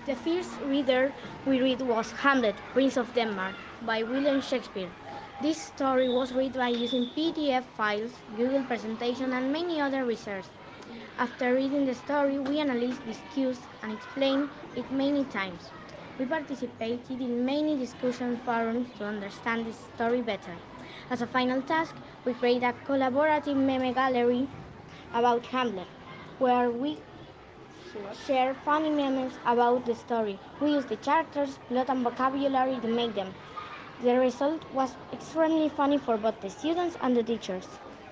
The first reader we read was Hamlet, Prince of Denmark, by William Shakespeare. This story was read by using PDF files, Google Presentation, and many other resources. After reading the story, we analyzed, discussed, and explained it many times. We participated in many discussion forums to understand the story better. As a final task, we created a collaborative meme gallery about Hamlet, where we share funny memes about the story. We used the characters, plot, and vocabulary to make them. The result was extremely funny for both the students and the teachers.